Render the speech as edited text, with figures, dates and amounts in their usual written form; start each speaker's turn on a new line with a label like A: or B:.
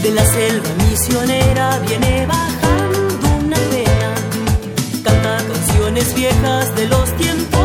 A: De la selva misionera viene bajando una pena, canta canciones viejas de los tiempos